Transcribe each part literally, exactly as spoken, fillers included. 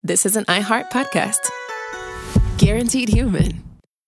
this is an iHeart podcast. Guaranteed Human.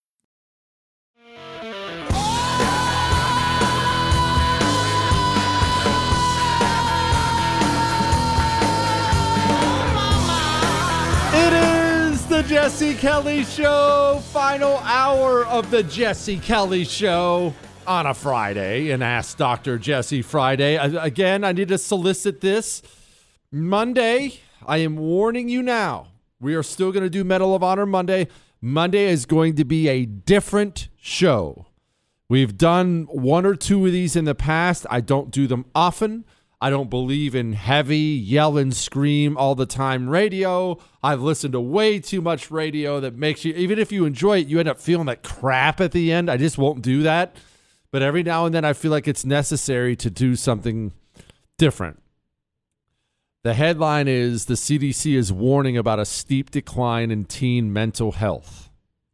The Jesse Kelly Show, final hour of the Jesse Kelly Show on a Friday, and Ask Doctor Jesse Friday. I, again, I need to solicit this. Monday, I am warning you now, we are still going to do Medal of Honor Monday. Monday is going to be a different show. We've done one or two of these in the past. I don't do them often. I don't believe in heavy yell and scream all the time radio. I've listened to way too much radio that makes you, even if you enjoy it, you end up feeling that crap at the end. I just won't do that. But every now and then I feel like it's necessary to do something different. The headline is the C D C is warning about a steep decline in teen mental health.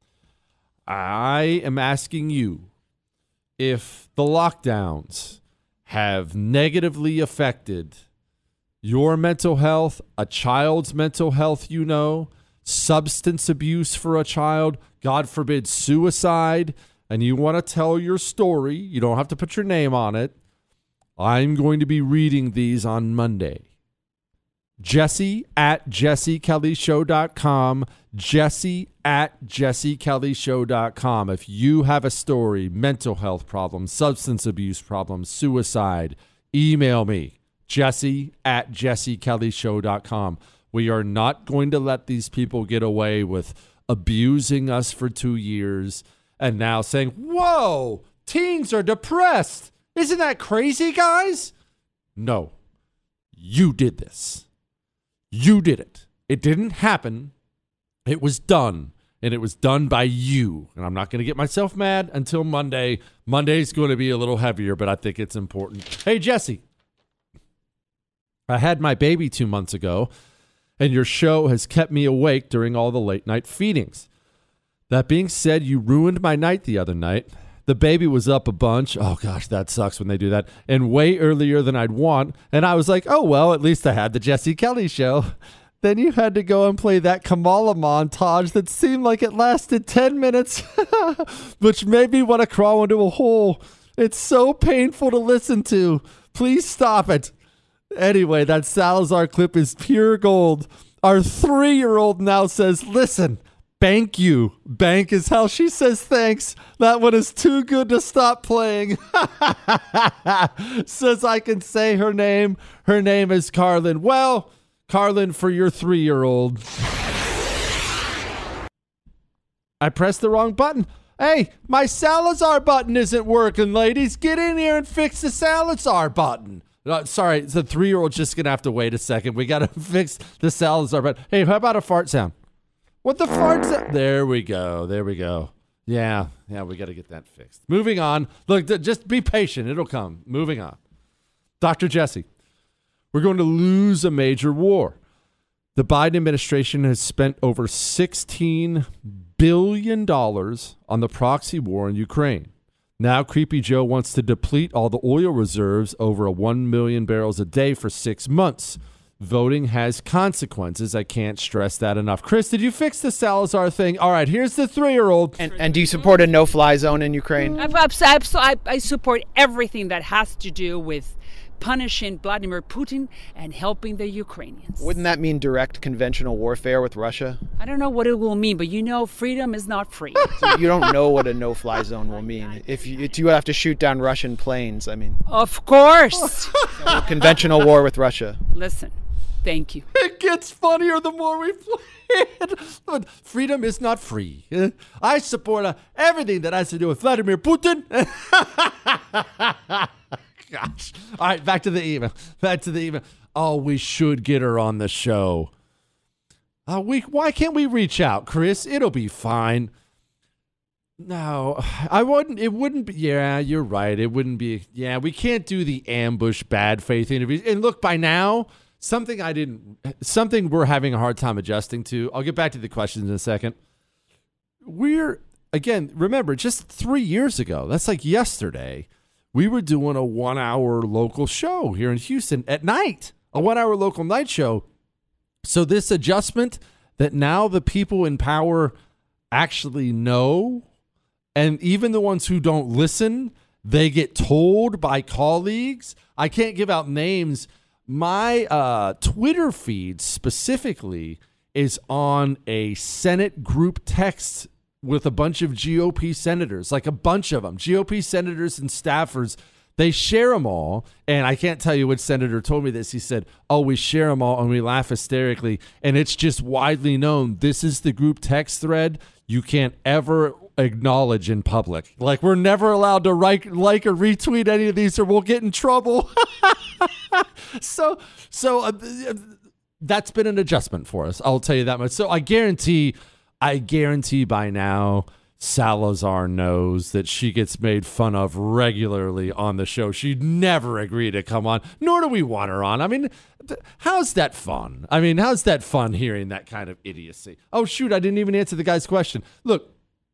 I am asking you if the lockdowns have negatively affected your mental health, a child's mental health, you know, substance abuse for a child, God forbid, suicide, and you want to tell your story, you don't have to put your name on it. I'm going to be reading these on Monday. Jesse at jesse kelly show dot com. Jesse at jesse kelly show dot com. If you have a story, mental health problems, substance abuse problems, suicide, email me. Jesse at jesse kelly show dot com. We are not going to let these people get away with abusing us for two years and now saying, whoa, teens are depressed. Isn't that crazy, guys? No, you did this. You did it. It didn't happen. It was done, and it was done by you. And I'm not going to get myself mad until Monday. Monday's going to be a little heavier, but I think it's important. Hey, Jesse, I had my baby two months ago, and your show has kept me awake during all the late-night feedings. That being said, you ruined my night the other night. The baby was up a bunch. Oh, gosh, that sucks when they do that. And way earlier than I'd want. And I was like, oh, well, at least I had the Jesse Kelly Show. Then you had to go and play that Kamala montage that seemed like it lasted ten minutes, which made me want to crawl into a hole. It's so painful to listen to. Please stop it. Anyway, that Salazar clip is pure gold. Our three-year-old now says, listen, bank you. Bank is how she says thanks. That one is too good to stop playing. Says I can say her name. Her name is Carlin. Well, Carlin, for your three-year-old. I pressed the wrong button. Hey, my Salazar button isn't working, ladies. Get in here and fix the Salazar button. Uh, sorry, the three-year-old's just going to have to wait a second. We got to fix the Salazar button. Hey, how about a fart sound? What the fart sound? There we go. There we go. Yeah, yeah, we got to get that fixed. Moving on. Look, th- just be patient. It'll come. Moving on. Doctor Jesse. We're going to lose a major war. The Biden administration has spent over sixteen billion dollars on the proxy war in Ukraine. Now Creepy Joe wants to deplete all the oil reserves over a one million barrels a day for six months. Voting has consequences. I can't stress that enough. Chris, did you fix the Salazar thing? All right, here's the three-year-old. And, and do you support a no-fly zone in Ukraine? I, I, I support everything that has to do with punishing Vladimir Putin and helping the Ukrainians. Wouldn't that mean direct conventional warfare with Russia? I don't know what it will mean, but you know freedom is not free. So you don't know what a no-fly zone will mean. If you, if you have to shoot down Russian planes, I mean... Of course! So conventional war with Russia. Listen, thank you. It gets funnier the more we play it. Freedom is not free. I support uh, everything that has to do with Vladimir Putin. Gosh. All right, back to the email. Back to the email. Oh, we should get her on the show. Uh, we, why can't we reach out, Chris? It'll be fine. No, I wouldn't. It wouldn't be. Yeah, you're right. It wouldn't be. Yeah, we can't do the ambush bad faith interviews. And look, by now, something I didn't, something we're having a hard time adjusting to. I'll get back to the questions in a second. We're, again, remember, just three years ago, that's like yesterday, we were doing a one-hour local show here in Houston at night, a one-hour local night show. So this adjustment that now the people in power actually know, and even the ones who don't listen, they get told by colleagues. I can't give out names. My uh, Twitter feed specifically is on a Senate group text with a bunch of G O P senators, like a bunch of them, G O P senators and staffers. They share them all, and I can't tell you which senator told me this. He said, oh, we share them all, and we laugh hysterically, and it's just widely known. This is the group text thread you can't ever acknowledge in public. Like, we're never allowed to like, like or retweet any of these, or we'll get in trouble. so, so uh, that's been an adjustment for us. I'll tell you that much. So I guarantee, I guarantee by now, Salazar knows that she gets made fun of regularly on the show. She'd never agree to come on, nor do we want her on. I mean, th- how's that fun? I mean, how's that fun hearing that kind of idiocy? Oh, shoot, I didn't even answer the guy's question. Look,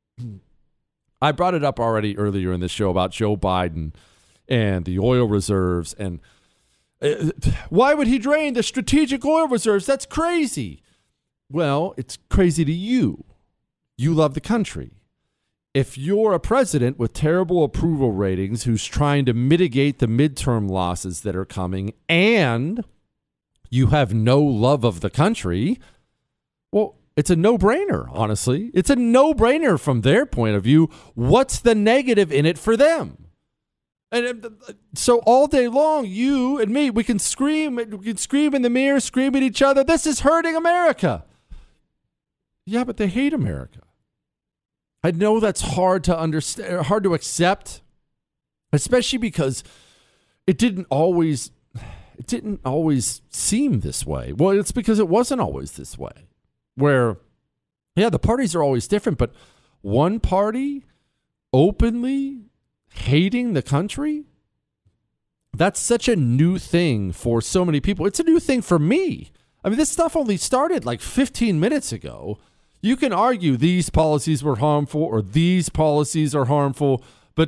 I brought it up already earlier in the show about Joe Biden and the oil reserves. And uh, why would he drain the strategic oil reserves? That's crazy. Well, it's crazy to you. You love the country. If you're a president with terrible approval ratings who's trying to mitigate the midterm losses that are coming, and you have no love of the country, well, it's a no-brainer, honestly. It's a no-brainer from their point of view. What's the negative in it for them? And so all day long, you and me, we can scream, we can scream in the mirror, scream at each other, this is hurting America. Yeah, but they hate America. I know that's hard to understand, hard to accept, especially because it didn't always, it didn't always seem this way. Well, it's because it wasn't always this way. Where, yeah, the parties are always different, but one party openly hating the country, that's such a new thing for so many people. It's a new thing for me. I mean, this stuff only started like fifteen minutes ago. You can argue these policies were harmful or these policies are harmful, but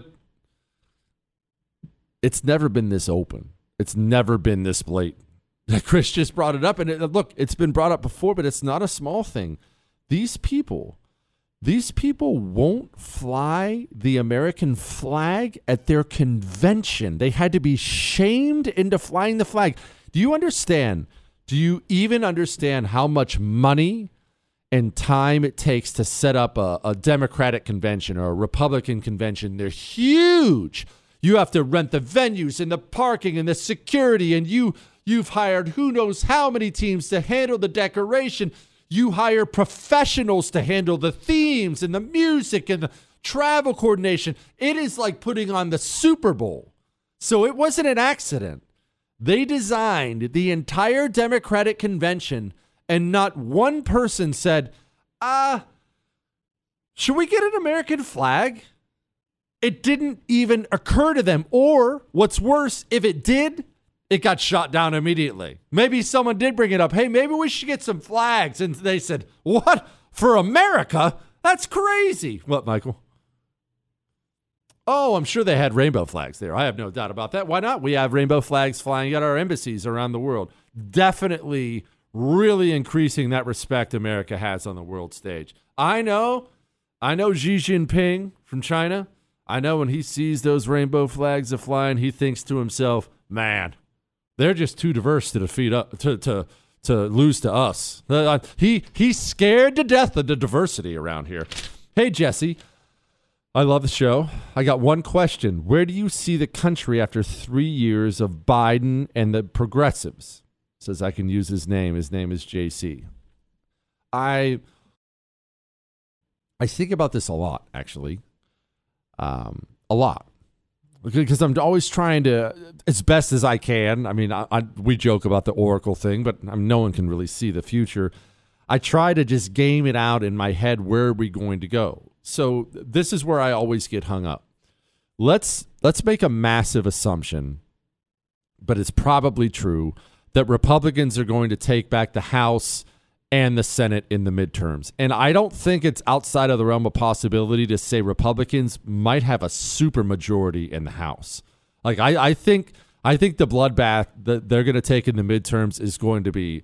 it's never been this open. It's never been this blatant. Chris just brought it up, and it, look, it's been brought up before, but it's not a small thing. These people, these people won't fly the American flag at their convention. They had to be shamed into flying the flag. Do you understand? Do you even understand how much money and time it takes to set up a, a Democratic convention or a Republican convention? They're huge. You have to rent the venues and the parking and the security, and you, you've hired who knows how many teams to handle the decoration. You hire professionals to handle the themes and the music and the travel coordination. It is like putting on the Super Bowl. So it wasn't an accident. They designed the entire Democratic convention, and not one person said, uh, should we get an American flag? It didn't even occur to them. Or what's worse, if it did, it got shot down immediately. Maybe someone did bring it up. Hey, maybe we should get some flags. And they said, what? For America? That's crazy. What, Michael? Oh, I'm sure they had rainbow flags there. I have no doubt about that. Why not? We have rainbow flags flying at our embassies around the world. Definitely really increasing that respect America has on the world stage. I know, I know Xi Jinping from China. I know when he sees those rainbow flags are flying, he thinks to himself, man, they're just too diverse to defeat up to to to lose to us. Uh, he he's scared to death of the diversity around here. Hey, Jesse, I love the show. I got one question. Where do you see the country after three years of Biden and the progressives? Says I can use his name. His name is J C. I I think about this a lot, actually. Um, a lot. Because I'm always trying to, as best as I can. I mean, I, I, we joke about the Oracle thing, but I mean, no one can really see the future. I try to just game it out in my head. Where are we going to go? So this is where I always get hung up. Let's let's make a massive assumption, but it's probably true, that Republicans are going to take back the House and the Senate in the midterms. And I don't think it's outside of the realm of possibility to say Republicans might have a super majority in the House. Like, I, I think I think the bloodbath that they're going to take in the midterms is going to be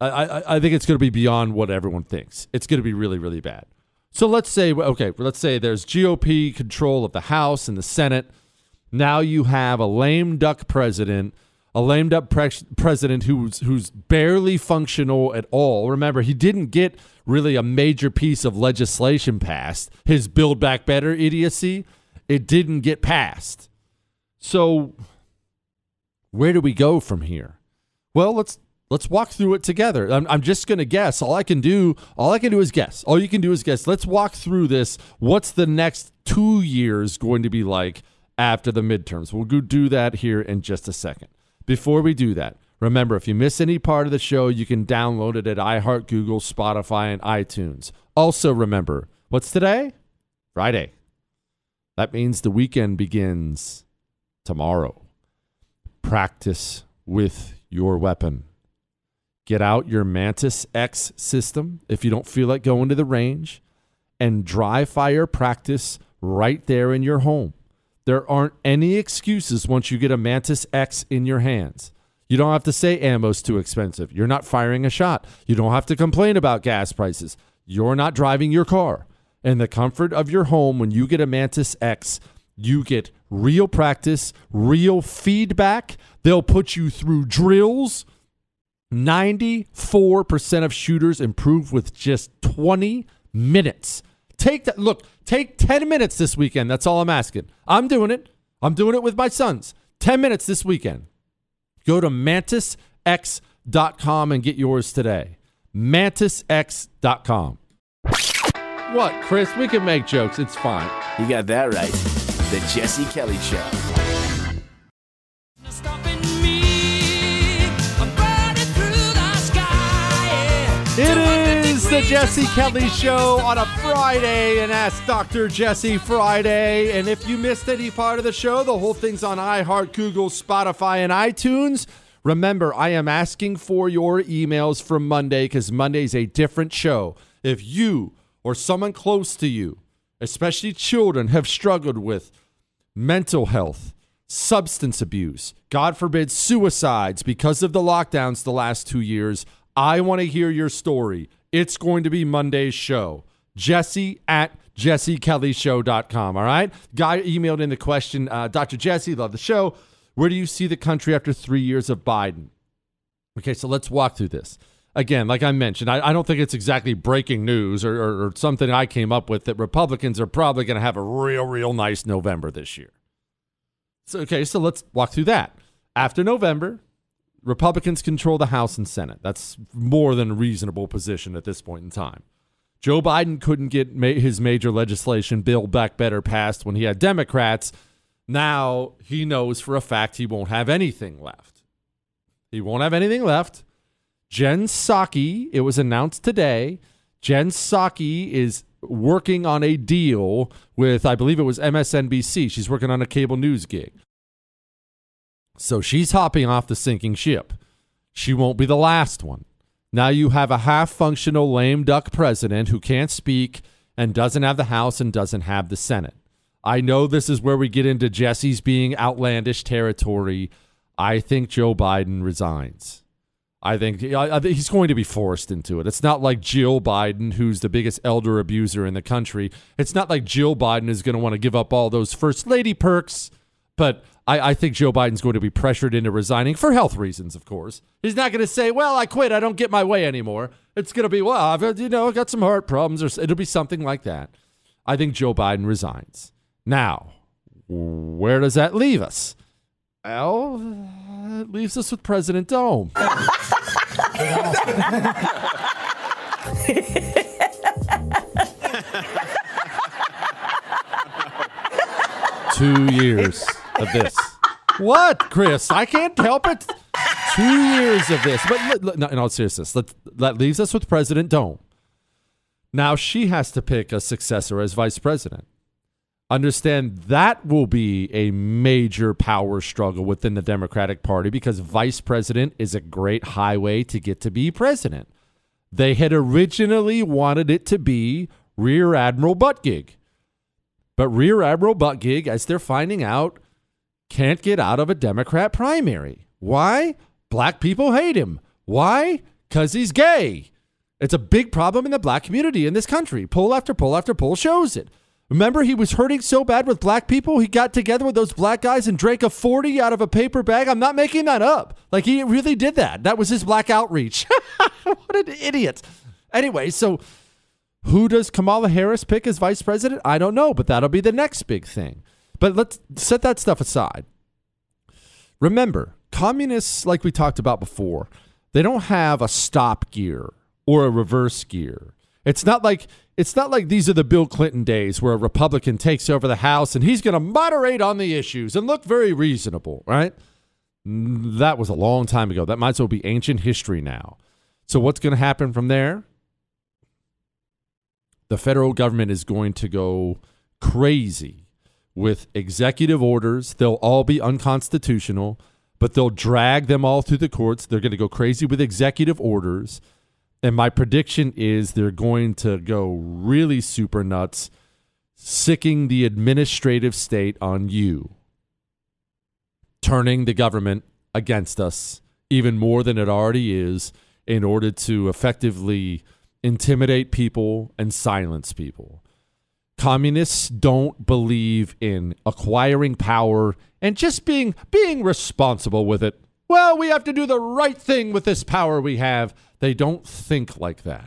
I, I, I think it's going to be beyond what everyone thinks. It's going to be really, really bad. So let's say, okay, let's say there's G O P control of the House and the Senate. Now you have a lame duck president, a lame duck pre- president who's who's barely functional at all. Remember, he didn't get really a major piece of legislation passed. His Build Back Better idiocy, it didn't get passed. So where do we go from here? Well, let's let's walk through it together. I'm, I'm just going to guess. All I can do, all I can do is guess. All you can do is guess. Let's walk through this. What's the next two years going to be like after the midterms? We'll go do that here in just a second. Before we do that, remember, if you miss any part of the show, you can download it at iHeart, Google, Spotify, and iTunes. Also, remember, what's today? Friday. That means the weekend begins tomorrow. Practice with your weapon. Get out your Mantis X system if you don't feel like going to the range, and dry fire practice right there in your home. There aren't any excuses once you get a Mantis X in your hands. You don't have to say ammo's too expensive. You're not firing a shot. You don't have to complain about gas prices. You're not driving your car. In the comfort of your home, when you get a Mantis X, you get real practice, real feedback. They'll put you through drills. ninety-four percent of shooters improve with just twenty minutes. Take that. Look, take ten minutes this weekend. That's all I'm asking. I'm doing it. I'm doing it with my sons. ten minutes this weekend. Go to mantis x dot com and get yours today. mantis x dot com. What, Chris? We can make jokes. It's fine. You got that right. The Jesse Kelly Show. It is the Jesse Kelly Show on a Friday, and Ask Doctor Jesse Friday. And if you missed any part of the show, the whole thing's on iHeart, Google, Spotify, and iTunes. Remember, I am asking for your emails from Monday because Monday's a different show. If you or someone close to you, especially children, have struggled with mental health, substance abuse, God forbid suicides because of the lockdowns the last two years, I want to hear your story. It's going to be Monday's show. Jesse at jesse kelly show dot com, all right? Guy emailed in the question, uh, Doctor Jesse, love the show. Where do you see the country after three years of Biden? Okay, so let's walk through this. Again, like I mentioned, I, I don't think it's exactly breaking news or, or, or something I came up with that Republicans are probably going to have a real, real nice November this year. So, okay, so let's walk through that. After November, Republicans control the House and Senate. That's more than a reasonable position at this point in time. Joe Biden couldn't get ma- his major legislation, Build Back Better, passed when he had Democrats. Now he knows for a fact he won't have anything left. He won't have anything left. Jen Psaki, it was announced today, Jen Psaki is working on a deal with, I believe it was M S N B C. She's working on a cable news gig. So she's hopping off the sinking ship. She won't be the last one. Now you have a half-functional lame duck president who can't speak and doesn't have the House and doesn't have the Senate. I know this is where we get into Jesse's being outlandish territory. I think Joe Biden resigns. I think, I think he's going to be forced into it. It's not like Jill Biden, who's the biggest elder abuser in the country. It's not like Jill Biden is going to want to give up all those first lady perks, but I, I think Joe Biden's going to be pressured into resigning for health reasons, of course. He's not going to say, well, I quit. I don't get my way anymore. It's going to be, well, I've, you know, got some heart problems, or it'll be something like that. I think Joe Biden resigns. Now, where does that leave us? Well, it leaves us with President Dome. Two years of this. What, Chris? I can't help it. Two years of this. But no, in all seriousness, that, that leaves us with President Dome. Now she has to pick a successor as vice president. Understand that will be a major power struggle within the Democratic Party because vice president is a great highway to get to be president. They had originally wanted it to be Rear Admiral Buttigieg. But Rear Admiral Buttigieg, as they're finding out, can't get out of a Democrat primary. Why? Black people hate him. Why? because he's gay. It's a big problem in the black community in this country. Poll after poll after poll shows it. Remember, he was hurting so bad with black people, he got together with those black guys and drank a forty out of a paper bag. I'm not making that up. Like, he really did that. That was his black outreach. What an idiot. Anyway, so who does Kamala Harris pick as vice president? I don't know, but that'll be the next big thing. But let's set that stuff aside. Remember, communists, like we talked about before, they don't have a stop gear or a reverse gear. It's not like it's not like these are the Bill Clinton days where a Republican takes over the House and he's going to moderate on the issues and look very reasonable, right? That was a long time ago. That might as well be ancient history now. So what's going to happen from there? The federal government is going to go crazy with executive orders. They'll all be unconstitutional, but they'll drag them all through the courts. They're going to go crazy with executive orders. And my prediction is they're going to go really super nuts, sicking the administrative state on you, turning the government against us even more than it already is in order to effectively intimidate people and silence people. Communists don't believe in acquiring power and just being being responsible with it. Well, we have to do the right thing with this power we have. They don't think like that.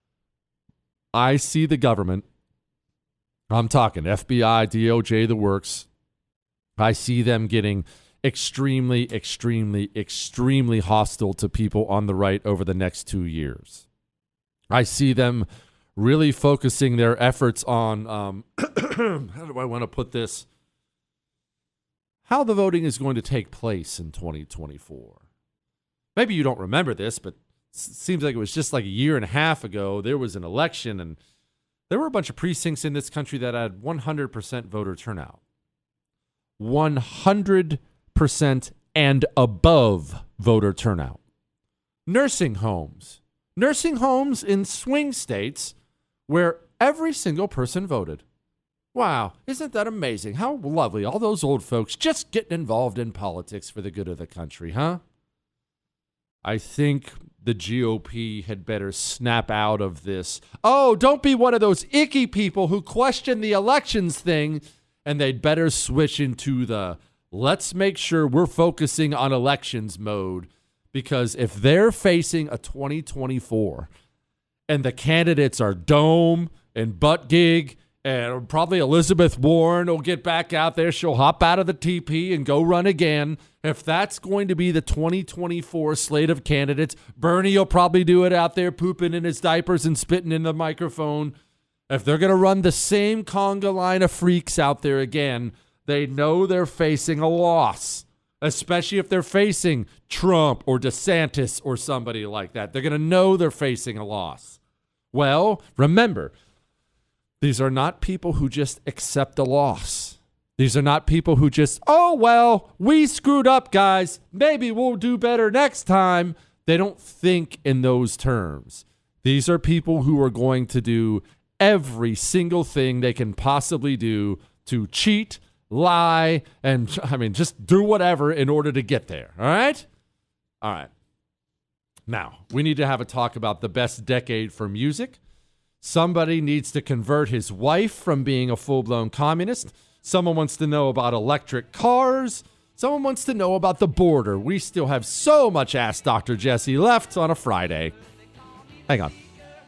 I see the government. I'm talking F B I, D O J, the works. I see them getting extremely, extremely, extremely hostile to people on the right over the next two years. I see them really focusing their efforts on, um, how do I want to put this? How the voting is going to take place in twenty twenty-four. Maybe you don't remember this, but it seems like it was just like a year and a half ago. There was an election, and there were a bunch of precincts in this country that had one hundred percent voter turnout. one hundred percent and above voter turnout. Nursing homes. Nursing homes in swing states where every single person voted. Wow, isn't that amazing? How lovely. All those old folks just getting involved in politics for the good of the country, huh? I think the G O P had better snap out of this. Oh, don't be one of those icky people who question the elections thing, and they'd better switch into the let's make sure we're focusing on elections mode, because if they're facing a twenty twenty-four and the candidates are Dome and Buttigieg, and probably Elizabeth Warren will get back out there. She'll hop out of the T P and go run again. If that's going to be the twenty twenty-four slate of candidates, Bernie will probably do it out there, pooping in his diapers and spitting in the microphone. If they're going to run the same conga line of freaks out there again, they know they're facing a loss, especially if they're facing Trump or DeSantis or somebody like that. They're going to know they're facing a loss. Well, remember, these are not people who just accept a loss. These are not people who just, oh, well, we screwed up, guys. Maybe we'll do better next time. They don't think in those terms. These are people who are going to do every single thing they can possibly do to cheat, lie, and, I mean, just do whatever in order to get there. All right? All right. Now, we need to have a talk about the best decade for music. Somebody needs to convert his wife from being a full-blown communist. Someone wants to know about electric cars. Someone wants to know about the border. We still have so much Ask Doctor Jesse left on a Friday. Hang on.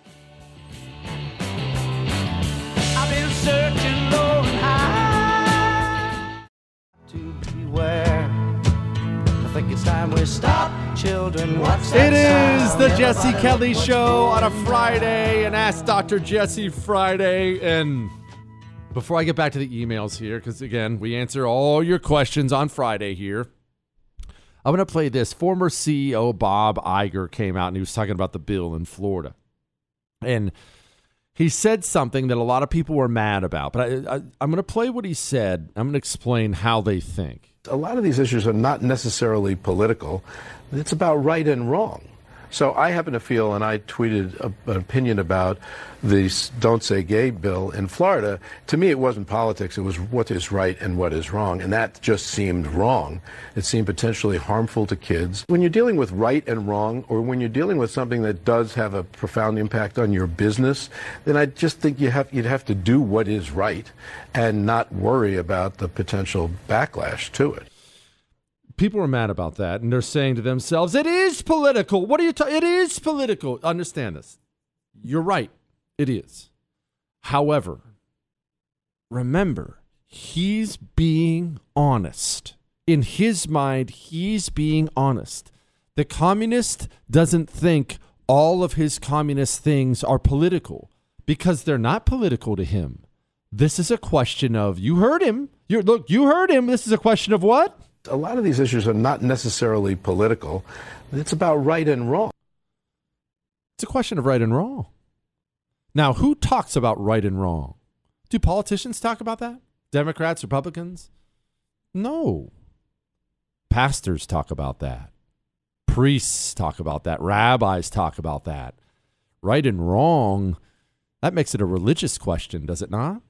I've been searching low and high to beware. I think it's time we stop. Children, what's that It is sound? the Jesse Everybody Kelly look Show what on a you Friday, and Ask Doctor Jesse Friday. And before I get back to the emails here, because again, we answer all your questions on Friday here, I'm going to play this. Former C E O Bob Iger came out and he was talking about the bill in Florida. And he said something that a lot of people were mad about. But I, I, I'm going to play what he said. I'm going to explain how they think. A lot of these issues are not necessarily political. It's about right and wrong. So I happen to feel, and I tweeted a, an opinion about the Don't Say Gay bill in Florida. To me, it wasn't politics. It was what is right and what is wrong. And that just seemed wrong. It seemed potentially harmful to kids. When you're dealing with right and wrong, or when you're dealing with something that does have a profound impact on your business, then I just think you have, you'd have to do what is right and not worry about the potential backlash to it. People are mad about that, and they're saying to themselves, it is political. What are you talking? It is political. Understand this. You're right. It is. However, remember, he's being honest. In his mind, he's being honest. The communist doesn't think all of his communist things are political because they're not political to him. This is a question of, you heard him. You look, you heard him. This is a question of what? A lot of these issues are not necessarily political. It's about right and wrong. It's a question of right and wrong. Now, who talks about right and wrong? Do politicians talk about that? Democrats, Republicans? No. Pastors talk about that. Priests talk about that. Rabbis talk about that. Right and wrong, that makes it a religious question, does it not?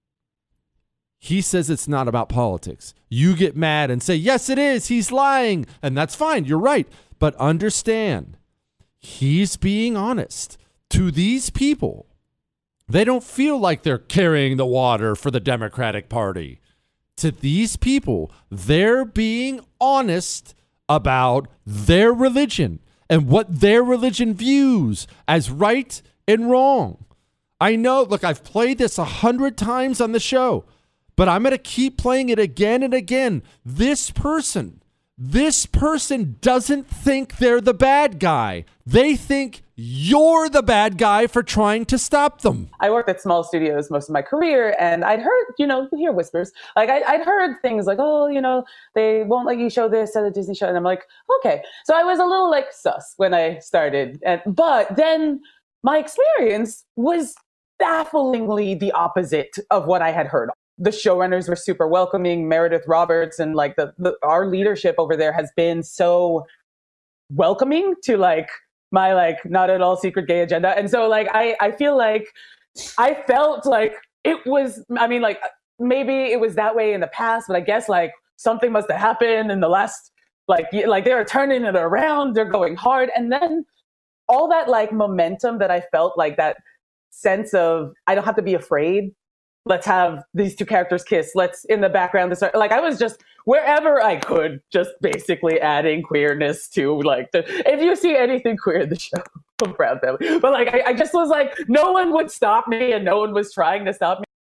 He says it's not about politics. You get mad and say, yes, it is. He's lying. And that's fine. You're right. But understand, he's being honest. To these people, they don't feel like they're carrying the water for the Democratic Party. To these people, they're being honest about their religion and what their religion views as right and wrong. I know, look, I've played this a hundred times on the show. But I'm going to keep playing it again and again. This person, this person doesn't think they're the bad guy. They think you're the bad guy for trying to stop them. I worked at small studios most of my career, and I'd heard, you know, you hear whispers. Like, I, I'd heard things like, oh, you know, they won't let you show this at a Disney show. And I'm like, okay. So I was a little, like, sus when I started. And, but then my experience was bafflingly the opposite of what I had heard. The showrunners were super welcoming. Meredith Roberts and like the, the our leadership over there has been so welcoming to like my like not at all secret gay agenda. And so like I I feel like I felt like it was, I mean, like maybe it was that way in the past, but I guess like something must have happened in the last like like they're turning it around, they're going hard, and then all that like momentum that I felt, like that sense of I don't have to be afraid. Let's have these two characters kiss. Let's in the background. This, like I was just wherever I could, just basically adding queerness to like the. If you see anything queer in the show, I'm proud family. But like I, I just was like, no one would stop me, and no one was trying to stop me.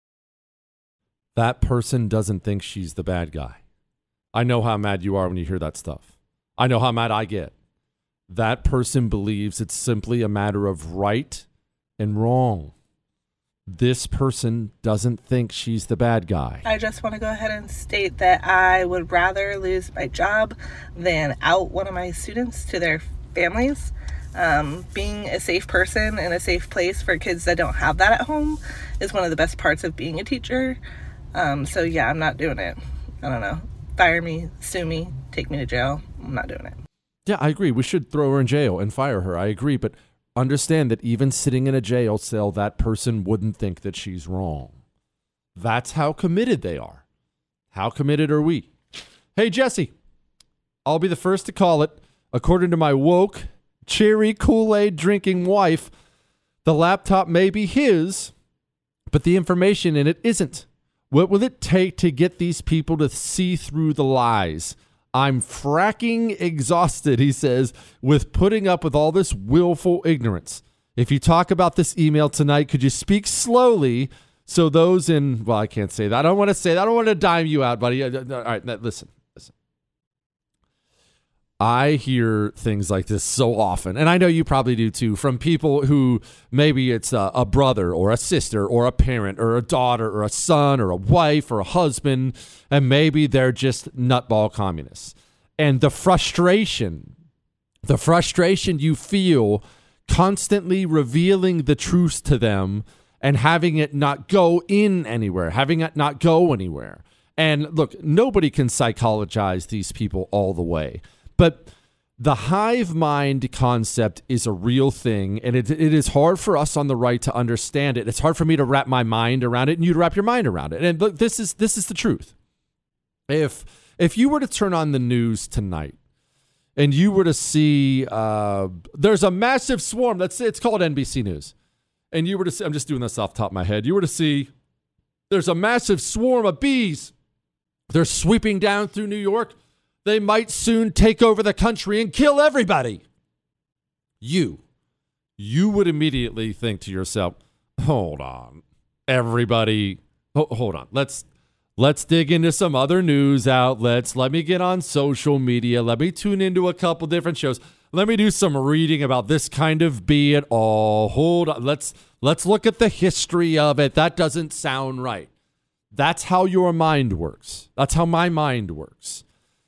That person doesn't think she's the bad guy. I know how mad you are when you hear that stuff. I know how mad I get. That person believes it's simply a matter of right and wrong. This person doesn't think she's the bad guy. I just want to go ahead and state that I would rather lose my job than out one of my students to their families. Um, being a safe person and a safe place for kids that don't have that at home is one of the best parts of being a teacher. Um, so yeah, I'm not doing it. I don't know. Fire me, sue me, take me to jail. I'm not doing it. Yeah, I agree. We should throw her in jail and fire her. I agree. But understand that even sitting in a jail cell, that person wouldn't think that she's wrong. That's how committed they are. How committed are we? Hey, Jesse, I'll be the first to call it. According to my woke, cherry Kool-Aid drinking wife, the laptop may be his, but the information in it isn't. What will it take to get these people to see through the lies? I'm fracking exhausted, he says, with putting up with all this willful ignorance. If you talk about this email tonight, could you speak slowly so those in, well, I can't say that. I don't want to say that. I don't want to dime you out, buddy. All right, listen, listen. I hear things like this so often, and I know you probably do too, from people who maybe it's a, a brother or a sister or a parent or a daughter or a son or a wife or a husband, and maybe they're just nutball communists. And the frustration, the frustration you feel constantly revealing the truth to them and having it not go in anywhere, having it not go anywhere. And look, nobody can psychologize these people all the way. But the hive mind concept is a real thing, and it, it is hard for us on the right to understand it. It's hard for me to wrap my mind around it, and you to wrap your mind around it. And look, this is this is the truth. If if you were to turn on the news tonight, and you were to see uh, there's a massive swarm. Let's say it's called N B C News, and you were to see, I'm just doing this off the top of my head. You were to see there's a massive swarm of bees. They're sweeping down through New York. They might soon take over the country and kill everybody. You, you would immediately think to yourself, hold on, everybody, ho- hold on. Let's, let's dig into some other news outlets. Let me get on social media. Let me tune into a couple different shows. Let me do some reading about this kind of bee at all. Hold on. Let's, let's look at the history of it. That doesn't sound right. That's how your mind works. That's how my mind works.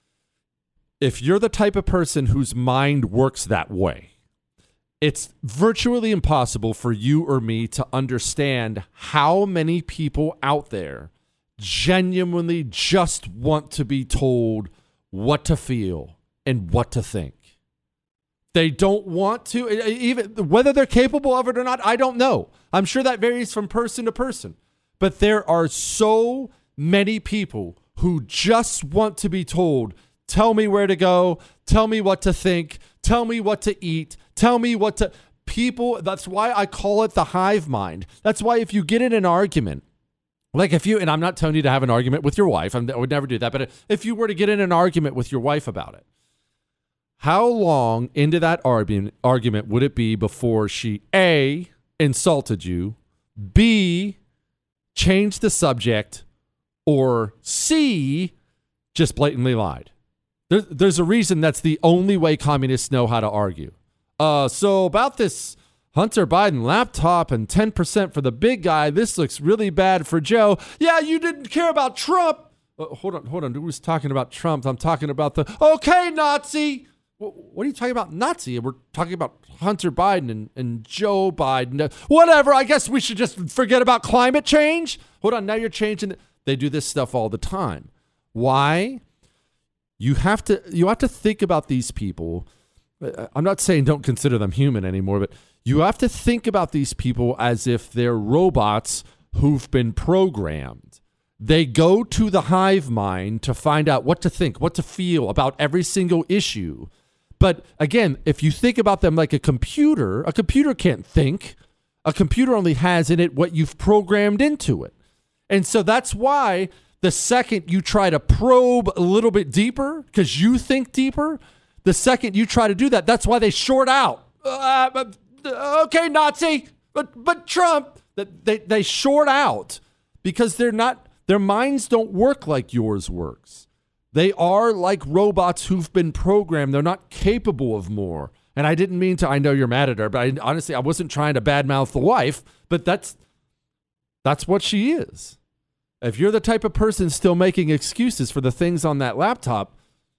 If you're the type of person whose mind works that way, it's virtually impossible for you or me to understand how many people out there genuinely just want to be told what to feel and what to think. They don't want to, even whether they're capable of it or not, I don't know. I'm sure that varies from person to person. But there are so many people who just want to be told, tell me where to go, tell me what to think, tell me what to eat, tell me what to... People, that's why I call it the hive mind. That's why if you get in an argument, like if you, and I'm not telling you to have an argument with your wife, I'm, I would never do that, but if you were to get in an argument with your wife about it, how long into that argument, argument would it be before she, A, insulted you, B, changed the subject, or C, just blatantly lied? There, there's a reason that's the only way communists know how to argue. Uh, so about this Hunter Biden laptop and ten percent for the big guy, this looks really bad for Joe. Yeah, you didn't care about Trump. Uh, hold on, hold on. Who was talking about Trump? I'm talking about the, okay, Nazi. What are you talking about, Nazi? We're talking about Hunter Biden and, and Joe Biden. Whatever, I guess we should just forget about climate change. Hold on, now you're changing. They do this stuff all the time. Why? You have to you have to think about these people. I'm not saying don't consider them human anymore, but you have to think about these people as if they're robots who've been programmed. They go to the hive mind to find out what to think, what to feel about every single issue. But again, if you think about them like a computer, a computer can't think. A computer only has in it what you've programmed into it. And so that's why the second you try to probe a little bit deeper, because you think deeper, the second you try to do that, that's why they short out. Uh, but, okay, Nazi, but but Trump, they, they short out because they're not, their minds don't work like yours works. They are like robots who've been programmed. They're not capable of more. And I didn't mean to, I know you're mad at her, but I, honestly, I wasn't trying to badmouth the wife, but that's that's what she is. If you're the type of person still making excuses for the things on that laptop,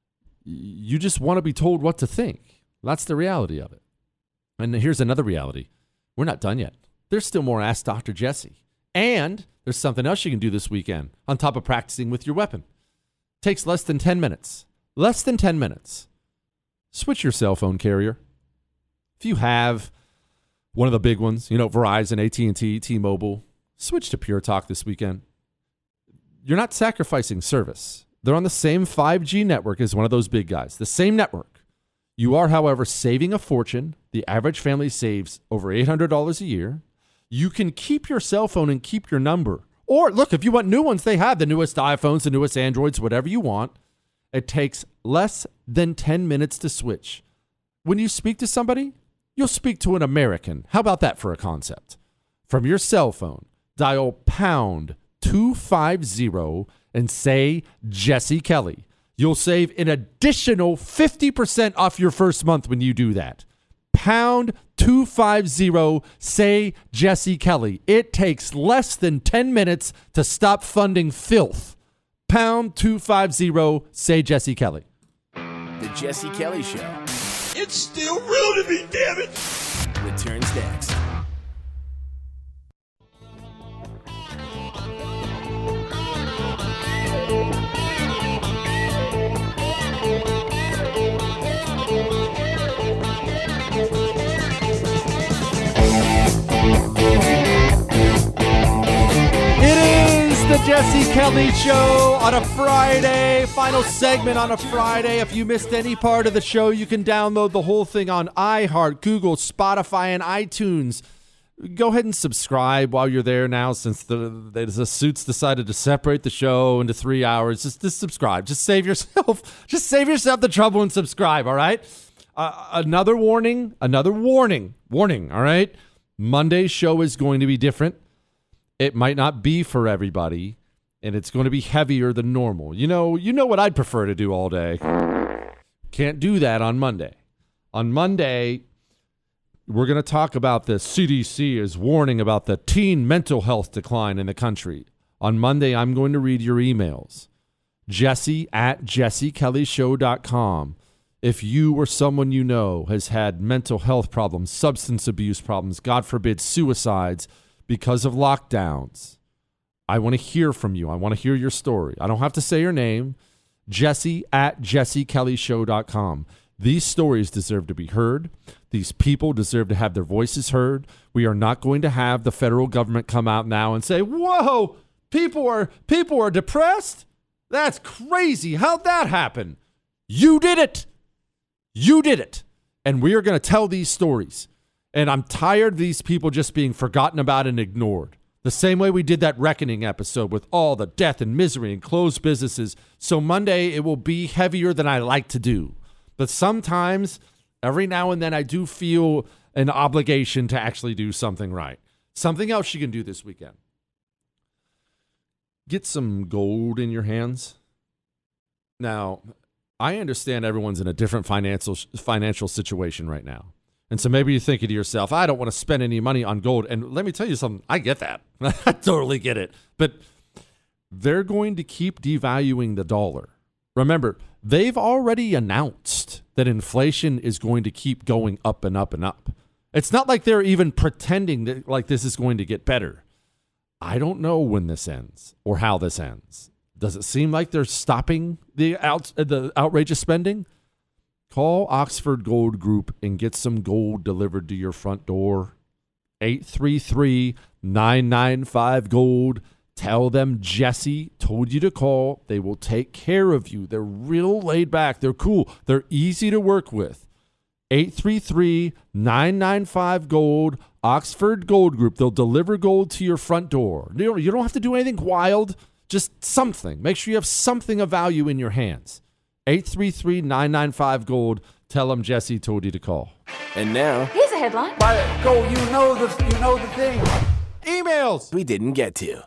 you just want to be told what to think. That's the reality of it. And here's another reality. We're not done yet. There's still more Ask Doctor Jesse. And there's something else you can do this weekend on top of practicing with your weapon. Takes less than ten minutes. Less than ten minutes. Switch your cell phone carrier. If you have one of the big ones, you know, Verizon, A T and T, T-Mobile, switch to Pure Talk this weekend. You're not sacrificing service. They're on the same five G network as one of those big guys. The same network. You are, however, saving a fortune. The average family saves over eight hundred dollars a year. You can keep your cell phone and keep your number. Or, look, if you want new ones, they have the newest iPhones, the newest Androids, whatever you want. It takes less than ten minutes to switch. When you speak to somebody, you'll speak to an American. How about that for a concept? From your cell phone, dial pound two five zero and say Jesse Kelly. You'll save an additional fifty percent off your first month when you do that. Pound two five zero, say Jesse Kelly. It takes less than ten minutes to stop funding filth. Pound two five zero, say Jesse Kelly. The Jesse Kelly Show. It's still real to me, damn it! Returns next. Jesse Kelly Show on a Friday. Final segment on a Friday. If you missed any part of the show, you can download the whole thing on iHeart, Google, Spotify, and iTunes. Go ahead and subscribe while you're there now, since the, the Suits decided to separate the show into three hours. Just, just subscribe. Just save yourself. Just save yourself the trouble and subscribe. All right. Uh, another warning. Another warning. Warning. All right. Monday's show is going to be different. It might not be for everybody, and it's going to be heavier than normal. You know, you know what I'd prefer to do all day. Can't do that on Monday. On Monday, we're going to talk about the C D C is warning about the teen mental health decline in the country. On Monday, I'm going to read your emails. Jesse at jesse kelly show dot com. If you or someone you know has had mental health problems, substance abuse problems, God forbid, suicides, because of lockdowns, I want to hear from you. I want to hear your story. I don't have to say your name. Jesse at jesse kelly show dot com. These stories deserve to be heard. These people deserve to have their voices heard. We are not going to have the federal government come out now and say, whoa, people are people are depressed? That's crazy. How'd that happen? You did it. You did it. And we are going to tell these stories. And I'm tired of these people just being forgotten about and ignored. The same way we did that Reckoning episode with all the death and misery and closed businesses. So Monday, it will be heavier than I like to do. But sometimes, every now and then, I do feel an obligation to actually do something right. Something else you can do this weekend. Get some gold in your hands. Now, I understand everyone's in a different financial financial situation right now. And so maybe you're thinking to yourself, I don't want to spend any money on gold. And let me tell you something. I get that. I totally get it. But they're going to keep devaluing the dollar. Remember, they've already announced that inflation is going to keep going up and up and up. It's not like they're even pretending that like this is going to get better. I don't know when this ends or how this ends. Does it seem like they're stopping the out, the outrageous spending? Call Oxford Gold Group and get some gold delivered to your front door. eight three three, nine nine five, gold. Tell them Jesse told you to call. They will take care of you. They're real laid back. They're cool. They're easy to work with. eight three three, nine nine five, gold. Oxford Gold Group. They'll deliver gold to your front door. You don't, you don't have to do anything wild. Just something. Make sure you have something of value in your hands. eight three three, nine nine five, gold. Tell them Jesse told you to call. And now, here's a headline. Why, go, you know the, you know the thing. Emails we didn't get to.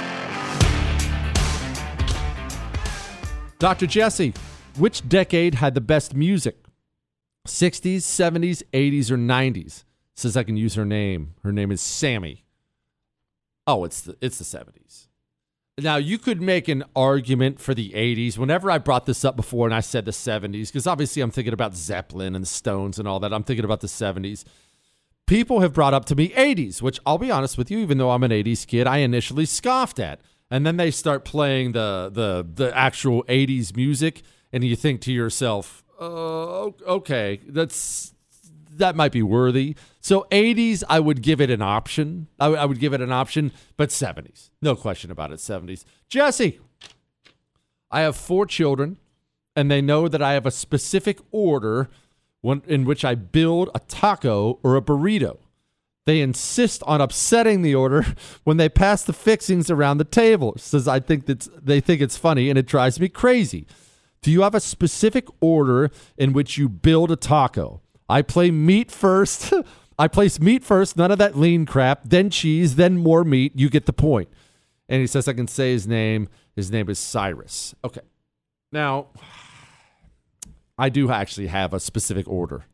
Doctor Jesse, which decade had the best music? sixties, seventies, eighties, or nineties? Says I can use her name. Her name is Sammy. Oh, it's the it's the seventies. Now, you could make an argument for the eighties. Whenever I brought this up before and I said the seventies, because obviously I'm thinking about Zeppelin and the Stones and all that. I'm thinking about the seventies. People have brought up to me eighties, which I'll be honest with you, even though I'm an eighties kid, I initially scoffed at. And then they start playing the the the actual eighties music, and you think to yourself, uh, okay, that's that might be worthy. So eighties, I would give it an option. I, w- I would give it an option, but seventies. No question about it, seventies. Jesse, I have four children, and they know that I have a specific order one, in which I build a taco or a burrito. They insist on upsetting the order when they pass the fixings around the table. Says I think that's they think it's funny, and it drives me crazy. Do you have a specific order in which you build a taco? I play meat first. I place meat first, none of that lean crap, then cheese, then more meat. You get the point. And he says I can say his name. His name is Cyrus. Okay. Now, I do actually have a specific order.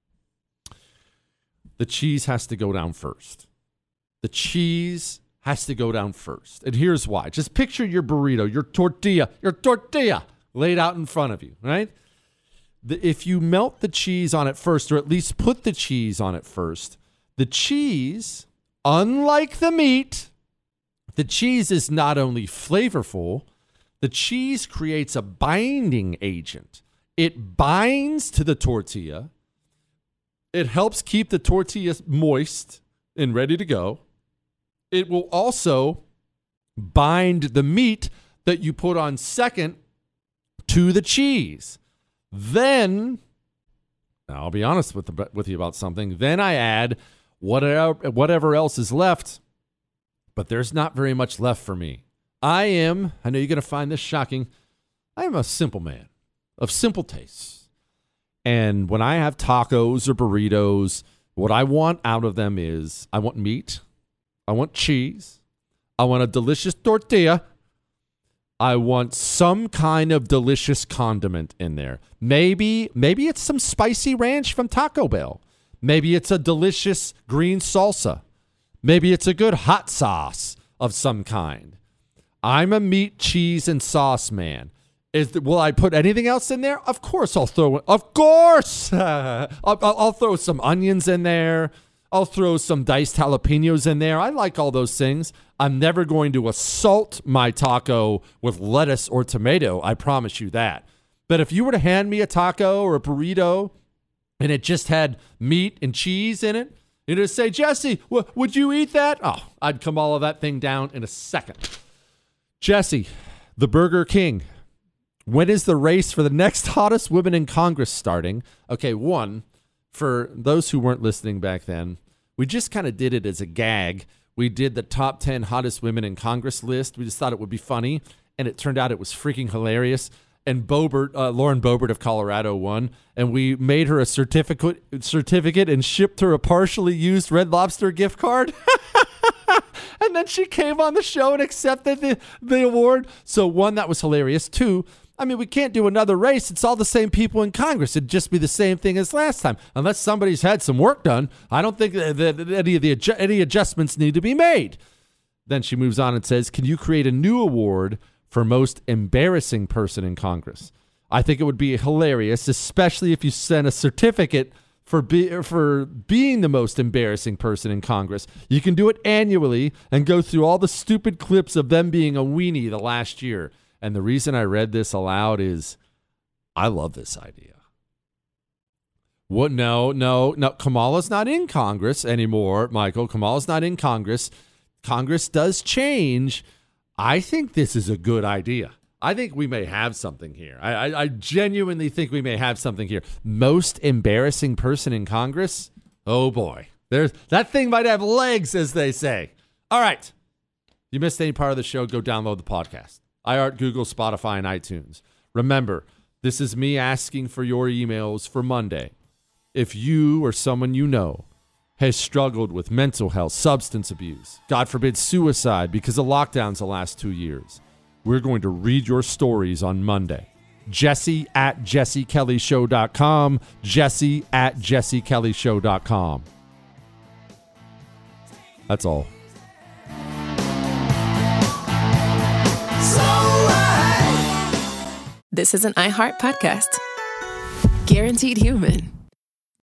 The cheese has to go down first. The cheese has to go down first. And here's why. Just picture your burrito, your tortilla, your tortilla laid out in front of you, right? The, if you melt the cheese on it first, or at least put the cheese on it first, the cheese, unlike the meat, the cheese is not only flavorful, the cheese creates a binding agent. It binds to the tortilla. It helps keep the tortilla moist and ready to go. It will also bind the meat that you put on second to the cheese. Then, now I'll be honest with, the, with you about something. Then I add whatever, whatever else is left, but there's not very much left for me. I am, I know you're going to find this shocking, I am a simple man of simple tastes. And when I have tacos or burritos, what I want out of them is I want meat, I want cheese, I want a delicious tortilla, I want some kind of delicious condiment in there. Maybe, maybe it's some spicy ranch from Taco Bell. Maybe it's a delicious green salsa. Maybe it's a good hot sauce of some kind. I'm a meat, cheese, and sauce man. Is the, will I put anything else in there? Of course I'll throw it. Of course! I'll, I'll, I'll throw some onions in there. I'll throw some diced jalapenos in there. I like all those things. I'm never going to assault my taco with lettuce or tomato. I promise you that. But if you were to hand me a taco or a burrito and it just had meat and cheese in it, you'd just say, Jesse, w- would you eat that? Oh, I'd come all of that thing down in a second. Jesse, the Burger King. When is the race for the next hottest women in Congress starting? Okay, one, for those who weren't listening back then, we just kind of did it as a gag. We did the top ten hottest women in Congress list. We just thought it would be funny, and it turned out it was freaking hilarious. And Boebert, uh, Lauren Boebert of Colorado won, and we made her a certificate, certificate and shipped her a partially used Red Lobster gift card. And then she came on the show and accepted the, the award. So one, that was hilarious. Two, I mean, we can't do another race. It's all the same people in Congress. It'd just be the same thing as last time. Unless somebody's had some work done, I don't think that, that any of the adju- any adjustments need to be made. Then she moves on and says, can you create a new award for most embarrassing person in Congress? I think it would be hilarious, especially if you sent a certificate for be, for being the most embarrassing person in Congress. You can do it annually and go through all the stupid clips of them being a weenie the last year. And the reason I read this aloud is I love this idea. What? No, no, no. Kamala's not in Congress anymore, Michael. Kamala's not in Congress. Congress does change. I think this is a good idea. I think we may have something here. I, I, I genuinely think we may have something here. Most embarrassing person in Congress? Oh, boy. There's, that thing might have legs, as they say. All right. You missed any part of the show, go download the podcast. iHeart, Google, Spotify, and iTunes. Remember, this is me asking for your emails for Monday. If you or someone you know has struggled with mental health, substance abuse, God forbid suicide because of lockdowns the last two years, we're going to read your stories on Monday. Jesse at jesse kelly show dot com. Jesse at jesse kelly show dot com. That's all. This is an iHeart podcast. Guaranteed Human.